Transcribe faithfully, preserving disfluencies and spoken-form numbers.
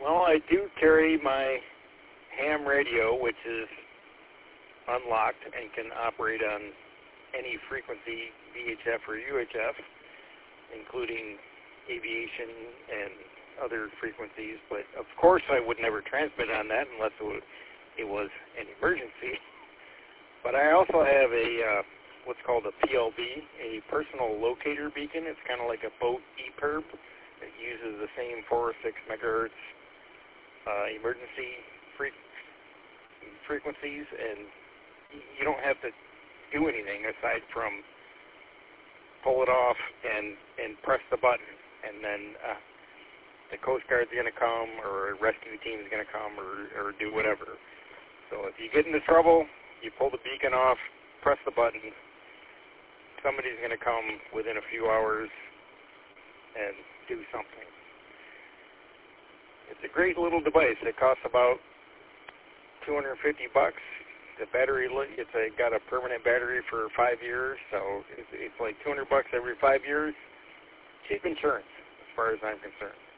Well, I do carry my ham radio, which is unlocked and can operate on any frequency, V H F or U H F, including aviation and other frequencies. But of course, I would never transmit on that unless it was, it was an emergency. But I also have a uh, what's called a P L B, a personal locator beacon. It's kind of like a boat E P I R B. It uses the same four or six megahertz uh, emergency fre- frequencies, and you don't have to do anything aside from pull it off and, and press the button, and then uh, the Coast Guard's going to come, or a rescue team is going to come, or, or do whatever. So if you get into trouble, you pull the beacon off, press the button, somebody's going to come within a few hours and do something. It's a great little device. It costs about two hundred fifty bucks. The battery, it's a, got a permanent battery for five years, so it's, it's like two hundred bucks every five years. Cheap insurance, as far as I'm concerned.